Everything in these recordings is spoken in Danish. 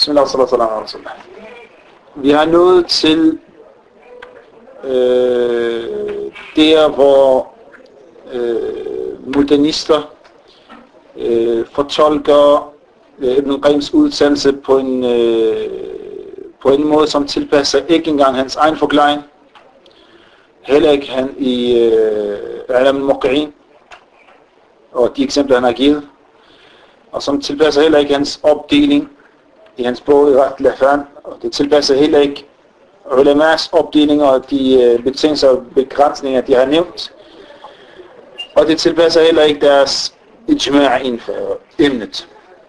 Bismillah, sallallahu alaihi wasallam. Vi har nået til der, hvor modernister fortolker Ibn Qayyims udtalelse på en måde, som tilpasser ikke engang hans egen forklaring, heller ikke han i Alam al-Muqa'in og de eksempler, han har givet, og som tilpasser heller ikke hans opdeling i hans bog i Rat al-Afan, og det tilpasser heller ikke ulamas opdelinger og de betingelser og begrænsninger, de har nævnt, og det tilpasser heller ikke deres ijma' inden for emnet.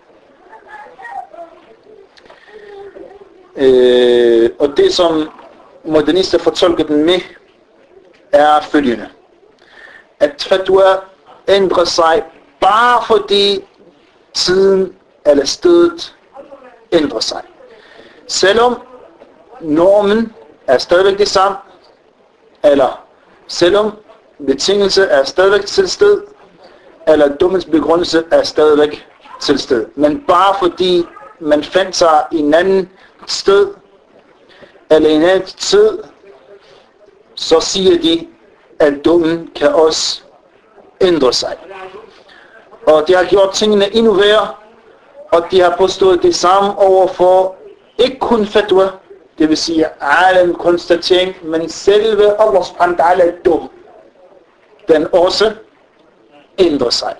Og det, som modernister fortolker den med, er følgende: at fatwa ændrer sig bare fordi tiden eller stedet ændrer sig. Selvom normen er stadigvæk det samme, eller selvom betingelse er stadigvæk til sted, eller dommens begrundelse er stadigvæk til sted. Men bare fordi man fandt sig i en anden sted, eller i en anden tid, så siger de, at dommen kan også ændre sig. Og de har gjort tingene endnu værre, og de har påstået det samme overfor ikke kun fatwa, det vil sige alam konstatering, men selve Allah subhanahu wa ta'ala dom, den også ændrer sig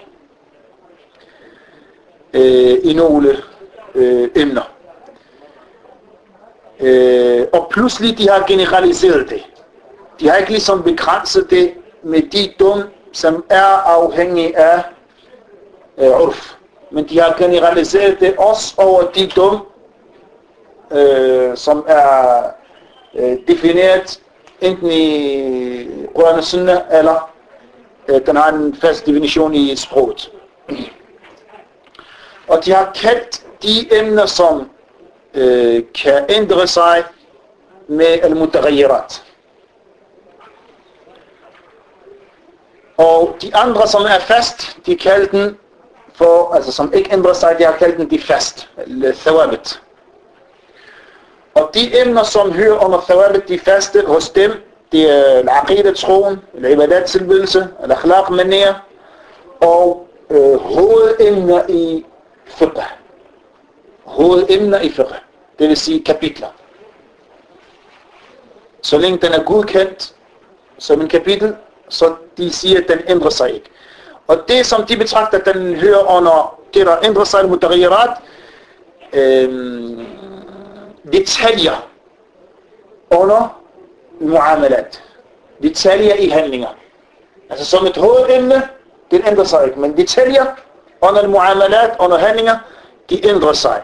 i nogle emner. Og pludselig de har generaliseret det. De har ikke ligesom begrænset det med de dom, som er afhængige af urf. Men de har generaliseret det også over de dom, som er defineret enten i Quran og Sunnah, eller den har en fast definition i sproget. Og de har kaldt de emner, som kan ændre sig med al-mutaghayyirat. Og de andre, som er fast, de kalder den for, altså som ikke ændrer sig, de har kaldt den de fast, eller thawabit. Og de emner, som hører under thawabit, de faste hos dem, det er al-aqidah, troen, al-ibadat, tilbedelse, al-akhlaq, manér, og hovedemner i fiqh. Hovedemner i fiqh, det vil sige kapitler. Så længe den er godkendt som en kapitel, så de siger, at den ændrer sig ikke. Og det, som de betragter, den hører under det, der ændrer sig, mutaghirat, detaljer under muamalat. Detaljer i handlinger. Altså som et hovedemne, det ændrer sig ikke. Men detaljer under muamalat, under handlinger, de ændrer sig.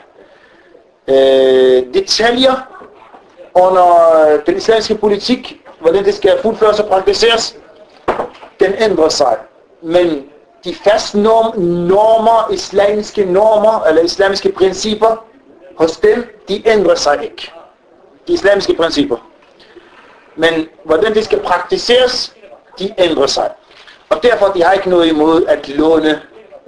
Detaljer under den islamiske politik, hvordan det skal fuldføres og praktiseres, den ændrer sig. Men de faste normer, islamiske normer, eller islamiske principper, hos dem, de ændrer sig ikke. De islamiske principper. Men hvordan det skal praktiseres, de ændrer sig. Og derfor de har ikke noget imod at låne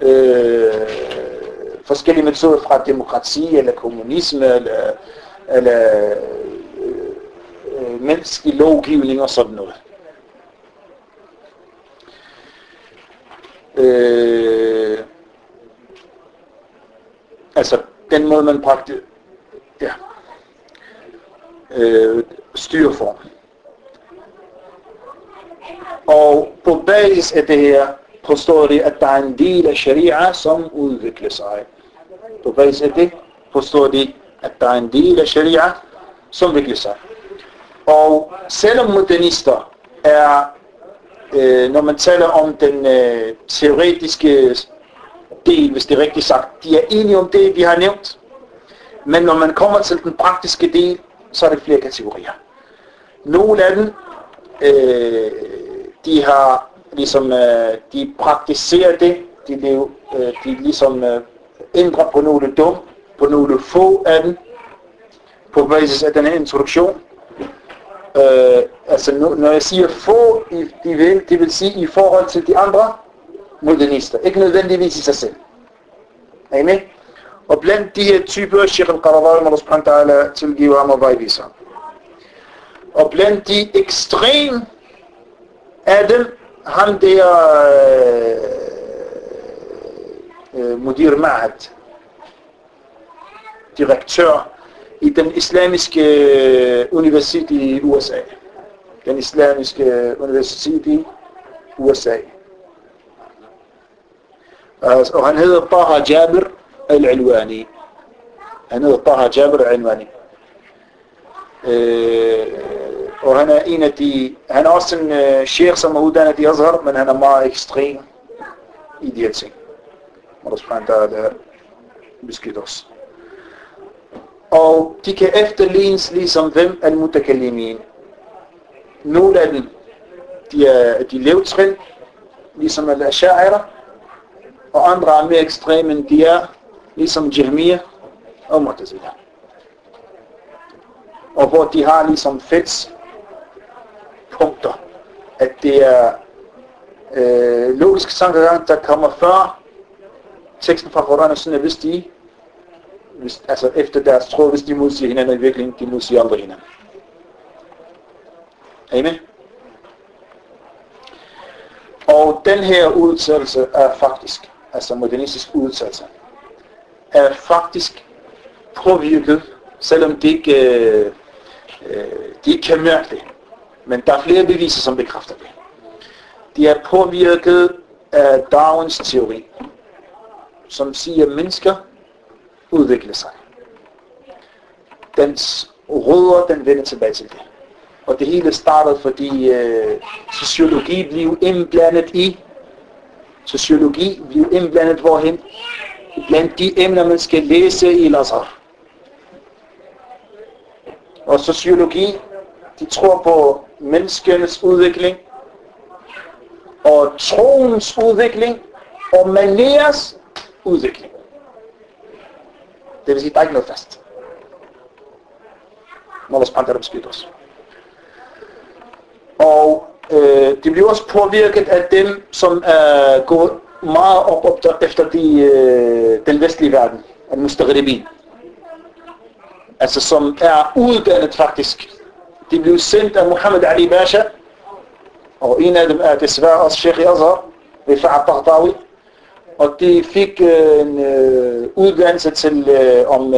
forskellige metoder fra demokrati, eller kommunisme, eller menneskelig lovgivning og sådan noget. Altså den måde man styreform. Og på basis af det her påstår de, at der er en del af sharia, som udvikler sig. På basis af det påstår de, at der er en del af sharia, som udvikler sig. Og selvom modernister er, når man taler om den teoretiske del, hvis det er rigtigt sagt, de er enige om det, vi har nævnt. Men når man kommer til den praktiske del, så er det flere kategorier. Nogle af dem, de har ligesom, de praktiserer det, de ligesom ændrer på nogle dom, på nogle få af dem, på basis af den her introduktion. Altså når jeg siger få, det vil sige i forhold til de andre modernister, ikke nødvendigvis i sig selv. Er I med? Og blandt de her typer, Sheikh al-Qaradawi, Allah subhanahu wa ta'ala tilgiver ham og vejviser. Og blandt de ekstrem af dem, ham der Mudir Ma'had, direktør i den islamiske universitet i USA. Den islamiske universitet i USA. Og han hedder Taha Jabir al-Alwani. Han hedder Taha Jabir al-Alwani. Og han er en af de, han er også en sheikh, som er uddannet i Azhar, men han er meget ekstrem i de her ting. Allah subhanahu wa ta'ala beskytter os. Og de kan efterlignes ligesom hvem al-mutakallimin. Nogle af dem, de er de levtrin, ligesom al-Asha'ira, og andre er mere ekstreme end de er, ligesom Jahmiya og Mu'tazila. Og hvor de har ligesom fælles punkter, at det er logiske tankegang, der kommer før teksten fra Koran og sådan, hvis de, altså efter deres tro, hvis de modsiger hinanden i virkeligheden, de modsiger aldrig hinanden. Amen. Og den her udtalelse er faktisk, altså modernistisk udtalelse, er faktisk påvirket, selvom det ikke, de ikke kan mærke det. Men der er flere beviser, som bekræfter det. De er påvirket af Darwins teori, som siger, at mennesker udvikler sig. Dens rødder, den vender tilbage til det. Og det hele startede, fordi sociologi blev indblandet i. Sociologi blev indblandet hvorhen? Blandt de emner, man skal læse i Azhar. Og sociologi, de tror på menneskenes udvikling, og troens udvikling, og maners udvikling. Det vil sige, at der er ikke noget fast. Allah subhanahu wa ta'ala beskytter os. Og de bliver også påvirket af dem, som går meget op efter den vestlige verden, al-mustaghribin. Altså som er uddannet faktisk. De blev sendt af Muhammad Ali Basha, og en af dem er desværre også Sheikh i Azhar, Rifa'at Taghtawi, og de fik en uddannelse til om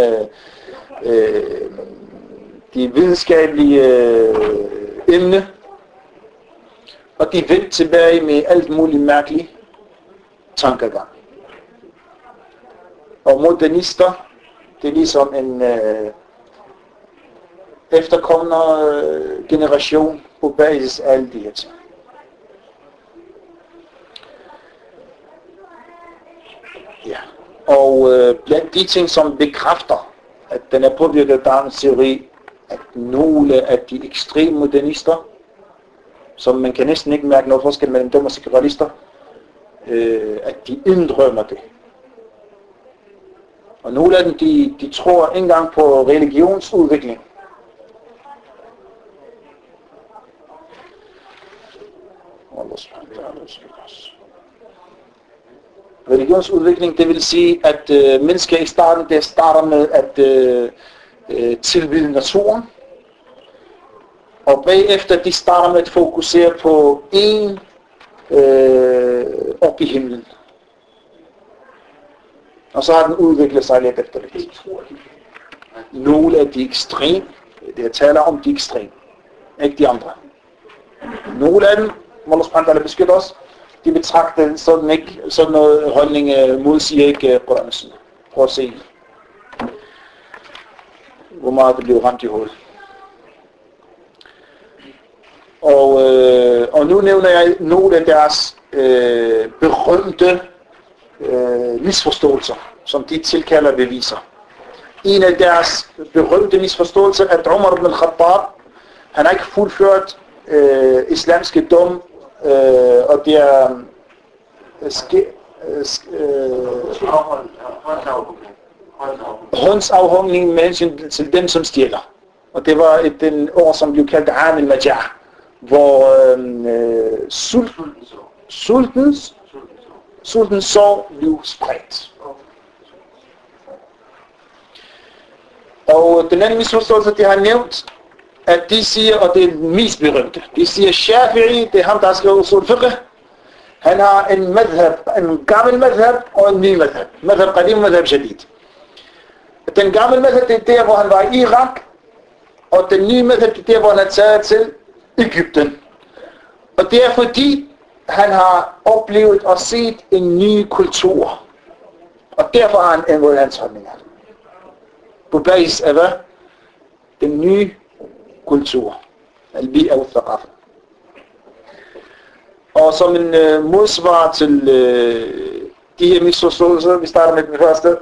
de videnskabelige emne, og de vendte tilbage med alt muligt mærkeligt tankegang. Og modernister, det er ligesom en efterkommende generation på basis af alle de her ting. Ja. Og blandt de ting, som bekræfter, at den er påvirket af Darwins teori, at nogle af de ekstreme modernister, som man kan næsten ikke mærke noget forskel mellem dem og sekularister, at de indrømmer det. Og nogle af dem, de tror ikke engang på religionsudvikling. Religionsudvikling, det vil sige, at mennesker i starten, det starter med at tilbede naturen, og bagefter de starter med at fokusere på en op i himlen. Og så har den udviklet sig lidt efter lidt. Nogle af de ekstreme, det taler om de ekstreme, ikke de andre. Nogle af dem, Allah subhanahu wa ta'ala beskytter os, de betragter sådan noget holdning modsiger ikke Koran. Prøv at se, hvor meget det bliver ramt i hovedet. Og nu nævner jeg nogle af deres berømte misforståelser, som de tilkalder beviser. En af deres berømte misforståelser er, at Umar ibn al-Khattab, han har ikke fuldført islamske dom, og det er håndsafhængning med hensyn til dem, som stjæler. Og det var den ord, som blev kaldt Am al-Majah, hvor sultens sår blev spredt. Og den anden misforståelse, de har nævnt, at de siger, og det er den mest berømte, de siger, Shafi'i, det er ham, der har skrevet usul fiqh, han har en madhab, en gammel madhab og en ny madhab. Madhab qadim og madhab jadid. Den gamle madhab, det er der, hvor han var i Irak, og den nye madhab, det er der, hvor han er taget til Egypten. Og det er fordi, han har oplevet og set en ny kultur. Og derfor har han ændret hans holdninger. På basis af hvad? Den nye kultur. Al-bi'a wa thaqafa. Og som en modsvar til de her misforståelser, vi starter med den første.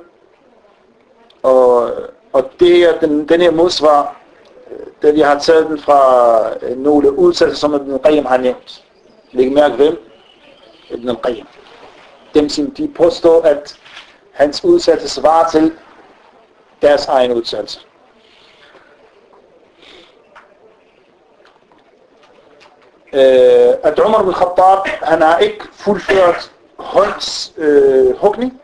Og det her, den her modsvar, den jeg har taget den fra nogle udtalelser, som Ibn al-Qayyim har nævnt. Læg mærke hvem? Ibn al-Qayyim. Dem, som de påstår, at hans udtalelse svarer til deres egen udtalelse. At Umar ibn Khattab, han har ikke fuldført håndshugning.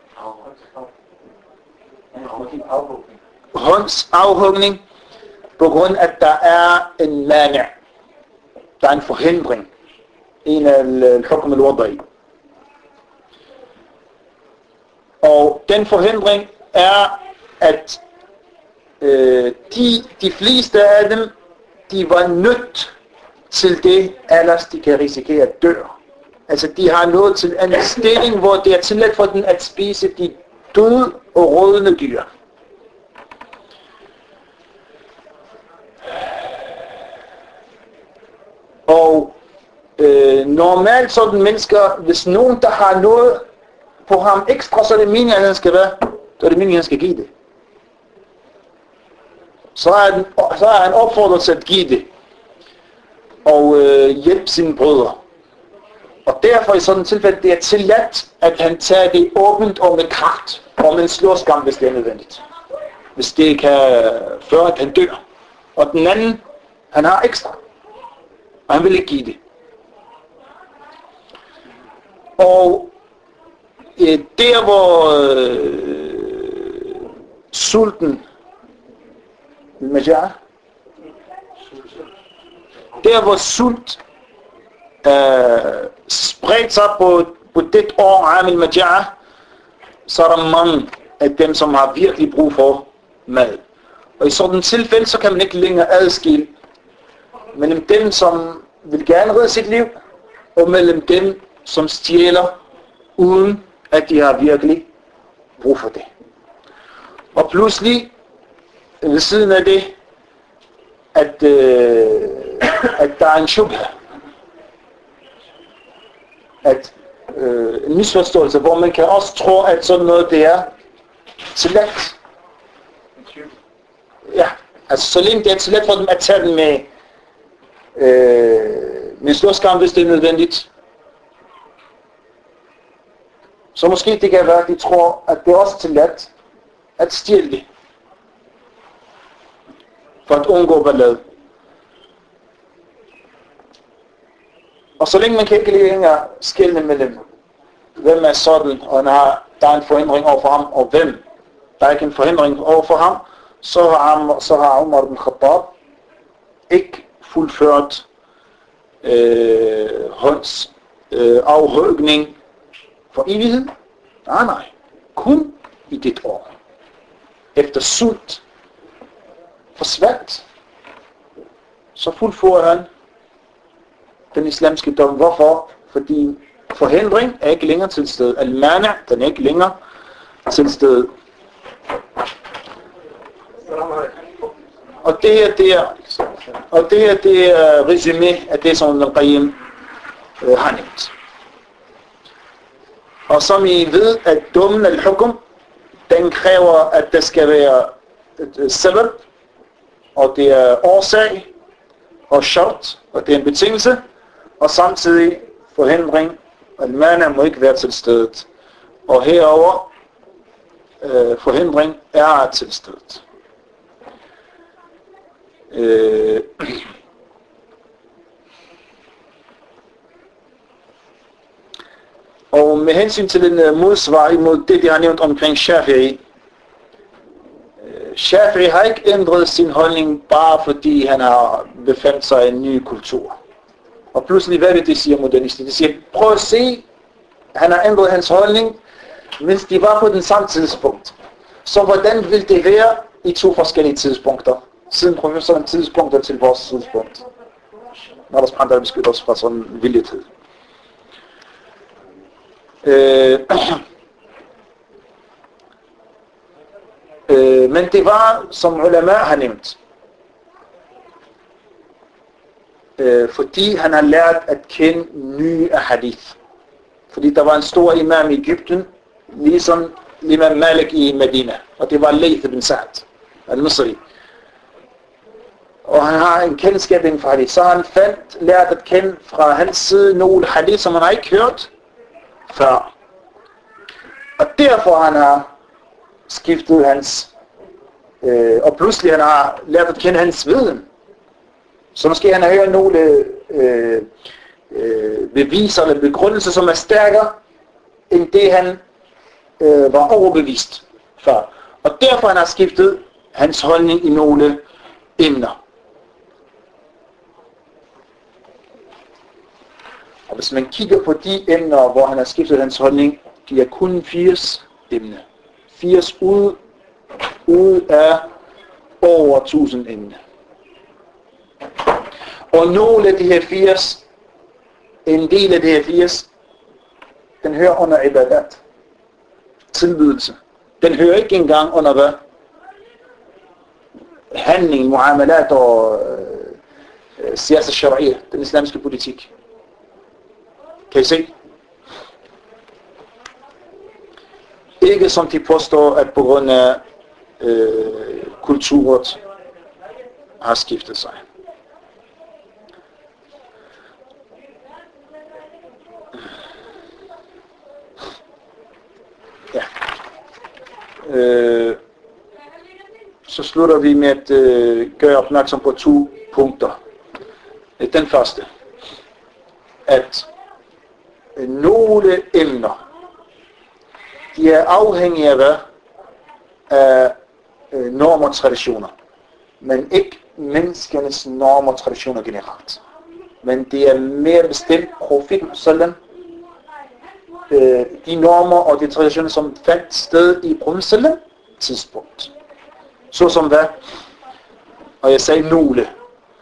Håndsafhugning, på grund af, at der er en mani'. Der er en forhindring. En af al-hukm al-wada'i. Og den forhindring er, at de fleste af dem, de var nødt til det, ellers de kan risikere at dø. Altså de har nået til en stilling, hvor det er tilladt for dem at spise de døde og rådne dyr. Og normalt sådan mennesker, hvis nogen der har noget på ham ekstra, så er det meningen, at han skal være, så er det meningen, at han skal give det. Så er han opfordret til at give det og hjælpe sine brødre. Og derfor i sådan et tilfælde, det er tilladt, at han tager det åbent og med kraft, og med en slåskamp, hvis det er nødvendigt. Hvis det kan føre, at han dør. Og den anden, han har ekstra, og han vil ikke give det. Og der hvor sulten, der hvor sult spredt sig på det år, Amil Majaa, så er der mange af dem, som har virkelig brug for mad. Og i sådan et tilfælde, så kan man ikke længere adskille mellem dem, som vil gerne redde sit liv, og mellem dem, som stjæler, uden at de har virkelig brug for det. Og pludselig, ved siden af det, at der er en shubha, at en misforståelse, hvor man kan også tro, at sådan noget det er tilladt. Ja, altså så længe det er tilladt for dem at tage den med slåskamp, hvis det er nødvendigt. Så måske det kan være, at de tror, at det er også tilladt at stjæle det, for at undgå ballade. Og så længe man kan ikke længere skelne mellem, hvem er sådan, og der er en forhindring over for ham, og hvem der er ikke en forhindring over for ham, så har Umar ibn Khattab ikke fuldført hånds afhugning for evighed. Nej. Kun i dit år. Efter sult forsvandt, så fuldfører han den islamiske dom. Hvorfor? Fordi forhindring er ikke længere til stede. Al-mani', den er ikke længere til stede. Og det her, det er resumé af det, som al-Qayyim har nævnt. Og som I ved, at dommen al-hukum, den kræver, at der skal være et sabab, og det er årsag, og shart, og det er en betingelse, og samtidig forhindring, al-mani' må ikke være til stedet. Og herover forhindring er til stedet. Og med hensyn til en modsvar imod det, de har nævnt omkring Shafi'i. Shafi'i har ikke ændret sin holdning, bare fordi han har befandt sig i en ny kultur. Og pludselig, hvad det siger modernister? De siger, prøv at se, han har ændret hans holdning, mens de var på den samme tidspunkt. Så hvordan vil det være i to forskellige tidspunkter? Siden professorens tidspunkter til vores tidspunkt. Når der sprænder, beskytter os fra sådan viljethed. Men det var, som ulama har nævnt, fordi han har lært at kende nye hadith. Fordi der var en stor imam i Egypten, ligesom Imam Malik i Medina, og det var Layth ibn Sa'd al-Misri. Og han har en kendskab inden for hadith, så han lært at kende fra hans side nogle hadith, som han har ikke hørt før. Og derfor han har skiftet hans, og pludselig han har lært at kende hans viden. Så måske han har hørt nogle beviser eller begrundelser, som er stærkere, end det han var overbevist før. Og derfor han har skiftet hans holdning i nogle emner. Og hvis man kigger på de emner, hvor han har skiftet hans holdning, de er kun 80 emner. 80 ud af over 1000 emner. Og nogle af de her 80, en del af de her 80, den hører under ibadat. Tilbydelse. Den hører ikke engang under hvad? Handling, muamalat og siyasa sharia, den islamiske politik. Kan I se? Ikke som de påstår, at på grund af kulturet har skiftet sig. Ja. Så slutter vi med at gøre opmærksom på 2 punkter. Den første, at nogle emner, de er afhængige af hvad? Af normer og traditioner, men ikke menneskenes normer og traditioner generelt. Men det er mere bestemt profeten sallam, de normer og de traditioner, som fandt sted i profeten sallam tidspunkt. Så som hvad? Og jeg sagde nogle.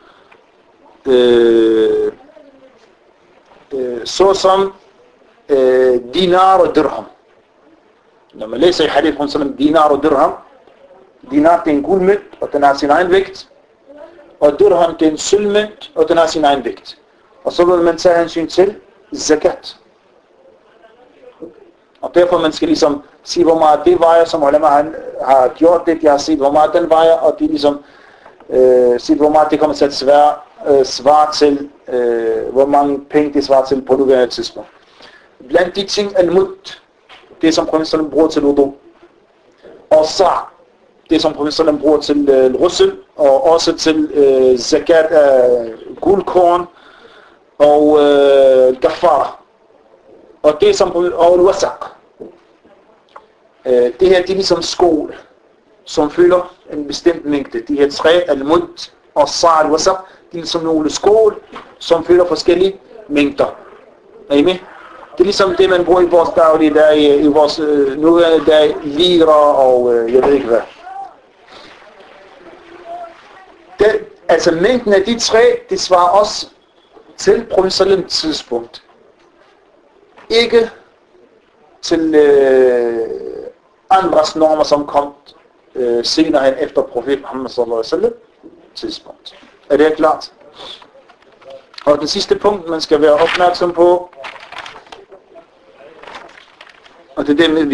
Så som dinar og dirham. Når man læser i hadith profeten sallam, dinar og dirham, dinar det er en guldmønt, og den har sin egen vægt. Og dirham det er en sølvmønt, og den har sin egen vægt. Og så vil man tage hensyn til zakat. Og derfor man skal ligesom sige, hvor meget det vejer, som ulema har gjort det. De har set, hvor meget den vejer, og de ligesom sige, hvor meget det kommer til at svare til, hvor mange penge det svarer til på nuværende tidspunkt. Blandt de ting, al-mud, det som profeten bruger til wudu, og sa', det som profeten bruger til ghusl, og også til zakat af guldkorn, og kafara, og det som og al-wasaq. Det her, det er ligesom skål, som fylder en bestemt mængde. De her 3, al-mud og sa' al-wasaq, de er ligesom nogle skål, som fylder forskellige mængder. Er I med? Det er ligesom det, man bruger i vores daglige dag, i vores nuværende dag, lira og jeg ved ikke hvad. Det, altså mængden af de 3, det svarer også til profeten tidspunkt. Ikke til andres normer, som kom senere hen efter profeten Muhammad sallallahu alaihi wasallam tidspunkt. Er det klart? Og den sidste punkt, man skal være opmærksom på, og det er det med,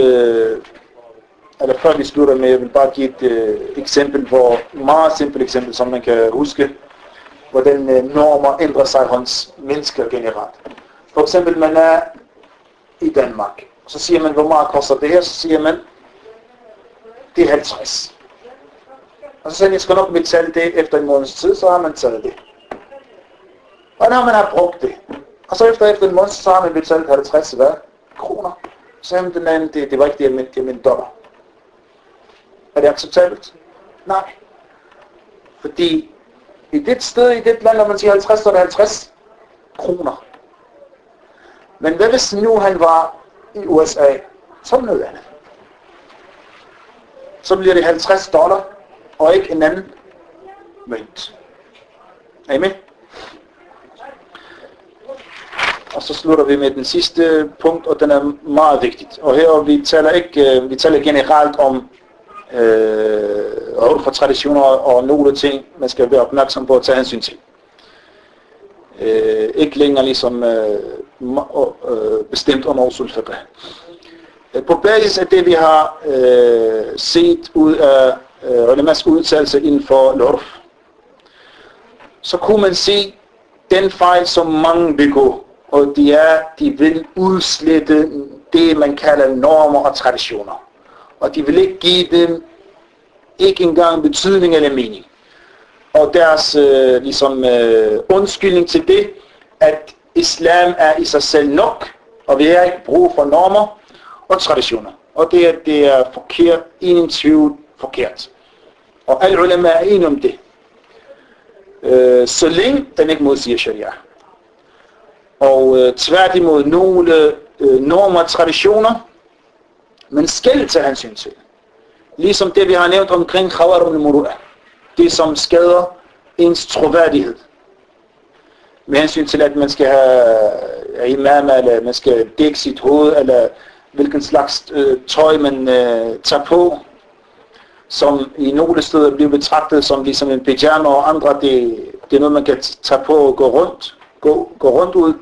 eller før vi slutter med, jeg vil bare give et eksempel, meget simpelt eksempel, som man kan huske, hvordan normer ændrer sig hos mennesker generelt. For eksempel, man er i Danmark, så siger man, hvor meget koster det her, så siger man, det er 50. Og så siger man, jeg skal nok betale det efter en måneds tid, så har man taget det. Og når man har brugt det, og så efter en måned, så har man betalt 50 kroner. Så siger man, det var ikke det, jeg mente dollar. Er det acceptabelt? Nej. Fordi i det sted, i det land, når man siger 50, så er det 50 kroner. Men hvad hvis nu han var i USA? Så er det noget andet. Så bliver det $50, og ikke en anden mønt. Er I med? Og så slutter vi med den sidste punkt, og den er meget vigtigt. Og her vi taler generelt om for traditioner og nogle ting, man skal være opmærksom på at tage hensyn til. Ikke længere ligesom bestemt under usul fiqh. På basis af det vi har set ud af ulemas udtalelse inden for l'urf, så kunne man se den fejl som mange begår, og det er, de vil udslette det man kalder normer og traditioner, og de vil ikke give dem ikke engang betydning eller mening. Og deres undskyldning til det, at islam er i sig selv nok, og vi har ikke brug for normer og traditioner. Og det er forkert, ingen tvivl forkert. Og alle ulema er enige om det. Så længe den ikke modsiger sharia. Og tværtimod nogle normer og traditioner, man skal tage hensyn til. Ligesom det vi har nævnt omkring khawarim al-muru'ah. Det som skader ens troværdighed. Med hensyn til at man skal have imam, eller man skal dække sit hoved, eller hvilken slags tøj man tager på, som i nogle steder bliver betragtet som ligesom en pyjama, og andre det er noget man kan tage på og gå rundt ud.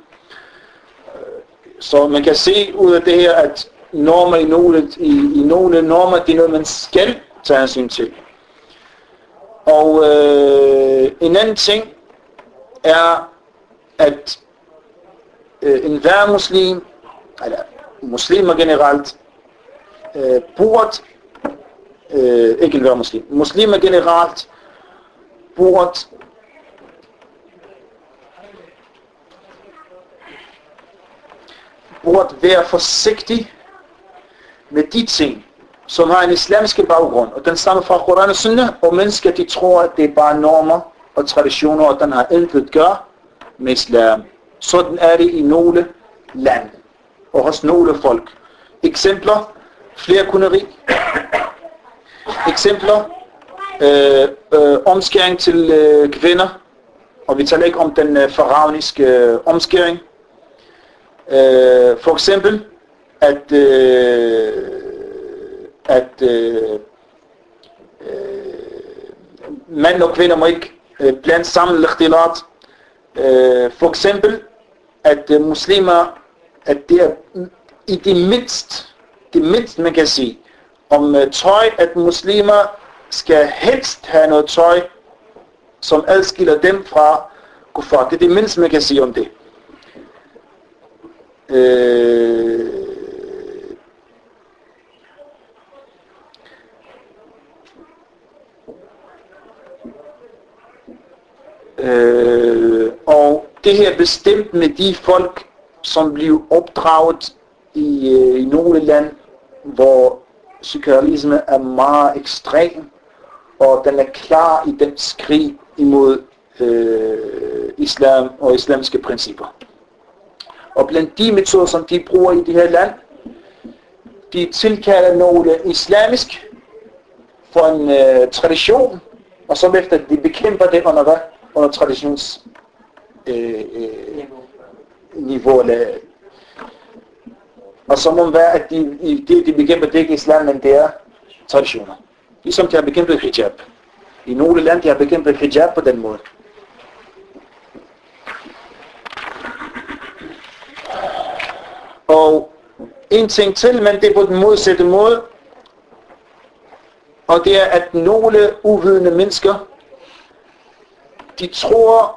Så man kan se ud af det her, at normer i nogle normer, det er noget man skal tage hensyn til. Og en anden ting er, at enhver muslim, eller muslimer generelt, burde, ikke enhver muslim, muslimer generelt burde være forsigtig med de ting, som har en islamisk baggrund, og den stammer fra Koran og Sunnah, og mennesker de tror, at det er bare normer og traditioner, og den har intet at gøre med islam. Sådan er det i nogle lande, og hos nogle folk. Eksempler, flerkoneri. Eksempler, omskæring til kvinder, og vi taler ikke om den faraoniske omskæring. For eksempel, at mænd og kvinder må ikke blande sammen lihtilat. For eksempel, at muslimer, at det er i det mindste man kan sige, om tøj, at muslimer skal helst have noget tøj, som adskiller dem fra kuffar. Det er det mindste man kan sige om det. Og det her bestemt med de folk, som bliver opdraget i nogle lande, hvor psykologisme er meget ekstrem, og den er klar i den skrig imod islam og islamiske principper. Og blandt de metoder, som de bruger i det her land, de tilkalder nogle islamisk for en tradition, og så efter de bekæmper det under hvad? Under traditionsniveau. Og så må det være, at de bekæmper det ikke islam, men det er traditioner. Ligesom de har bekæmpet hijab. I nogle lande de har bekæmpet hijab på den måde. Og en ting til, men det er på den modsatte måde, og det er, at nogle uvidende mennesker, de tror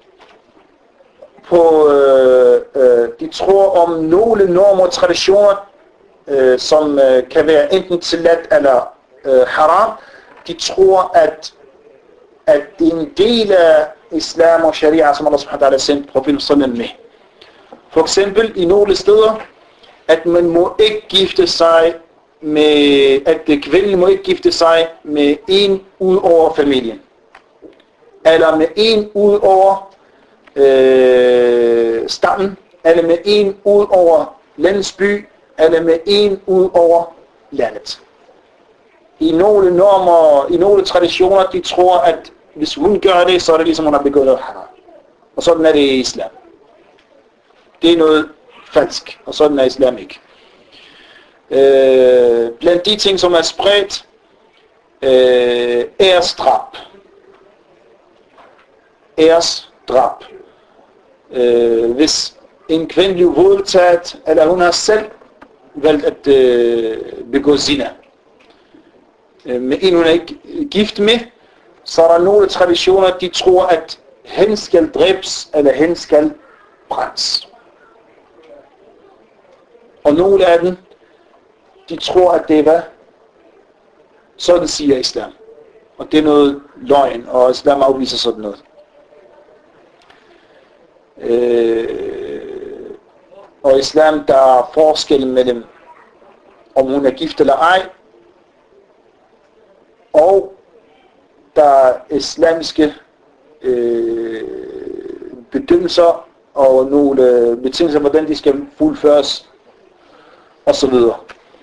om nogle normer og traditioner, som kan være enten tilladt eller haram. De tror, at det er en del af islam og sharia, som Allah subhanahu wa ta'ala sendt profeten sallallahu med. For eksempel i nogle steder, at man må ikke gifte sig med, at kvinden må ikke gifte sig med en ud over familien, eller med en ud over stammen, eller med en ud over landsby, eller med en ud over landet. I nogle normer, i nogle traditioner, de tror, at hvis hun gør det, så er det ligesom, hun har begået noget haram. Og sådan er det i islam. Det er noget falsk, og sådan er islam ikke. Blandt de ting, som er spredt, æresdrab. Æresdrab. Hvis en kvinde bliver voldtaget, eller hun har selv valgt at begå zina, med en hun er ikke gift med, så er der nogle traditioner, de tror, at hen skal dræbes, eller hen skal brændes. Og nogle af dem, de tror, at det var, sådan siger islam. Og det er noget løgn, og islam afviser sådan noget. Og islam, der er forskel mellem, om hun er gift eller ej, og der er islamiske bedømmelser og nogle betingelser, hvordan de skal fuldføres, og så videre.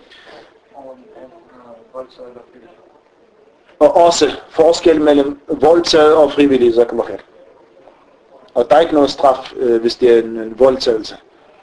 Og også forskel mellem voldtaget og frivillig, så kan man have. Og der er ikke noget straf, hvis det er en voldtagelse.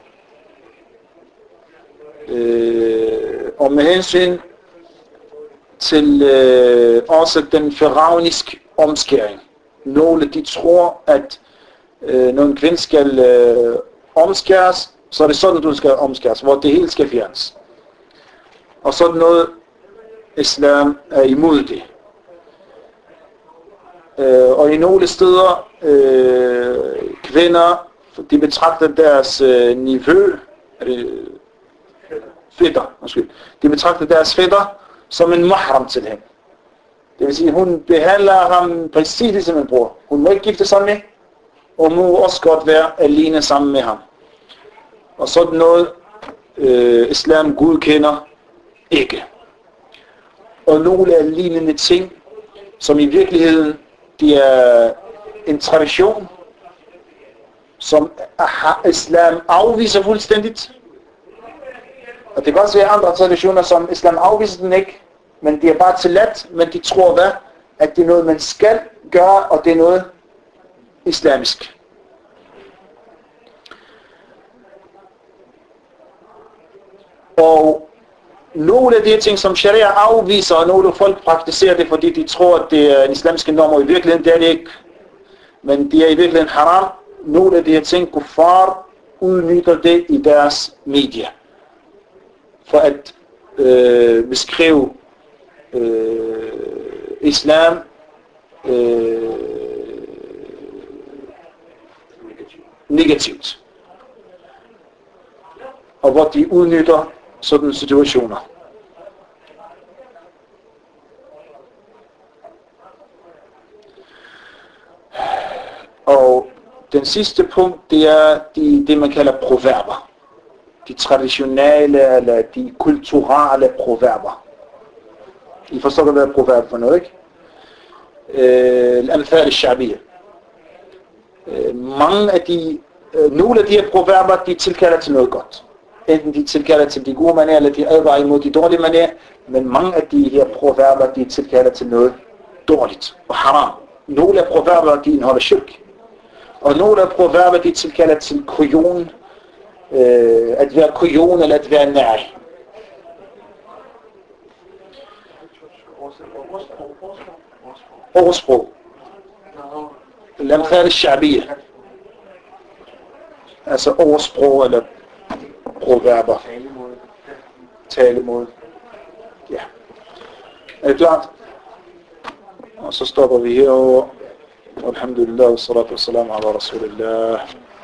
Og med hensyn til også den faraoniske omskæring. Nogle de tror, at når en kvinde skal omskæres, så er det sådan, du skal omskæres, hvor det hele skal fjernes. Og sådan noget, islam er imod det. Og i nogle steder, kvinder, de betragter deres niveau, de betragter deres fætter som en mahram til ham. Det vil sige, hun behandler ham præcis ligesom en bror. Hun må ikke gifte sig med, og må også godt være alene sammen med ham. Og sådan noget, islam godkender ikke. Og nogle af lignende ting, som i virkeligheden, det er en tradition, som islam afviser fuldstændigt. Og det kan også være andre traditioner, som islam afviser den ikke, men det er bare tilladt, men de tror hvad? At det er noget, man skal gøre, og det er noget islamisk. Og nogle af de ting, som sharia afviser, og nogle folk praktiserer det, fordi de tror, at det er en islamiske norm, og i virkeligheden det er det ikke. Men det er i virkeligheden haram. Nogle af de her ting, kuffar udnytter det i deres medier. For at beskrive islam negativt. Og hvor de udnytter sådan situationer. Og den sidste punkt, det er det man kalder proverber. De traditionelle eller de kulturelle proverber. I forstår hvad er proverb for noget, ikke? Al-amthal al-shabiyya. Nogle af de her proverber, de tilkalder til noget godt. Enten de tilkalder til de gode manér, eller de advarer imod de dårlige manér. Men mange af de her proverber, de tilkalder til noget dårligt og haram. Nogle af proverber, de indeholder shirk. Og nogle af proverber, de tilkalder til kujon. At være kujon eller at være nær. Ordsprog. Al-amthal al-shabiyya. Altså ordsprog eller proverber. Talemåde. Ja. Er det klart? Og så stopper vi herovre. Alhamdulillah, wa salatu wa salam ala rasulillah.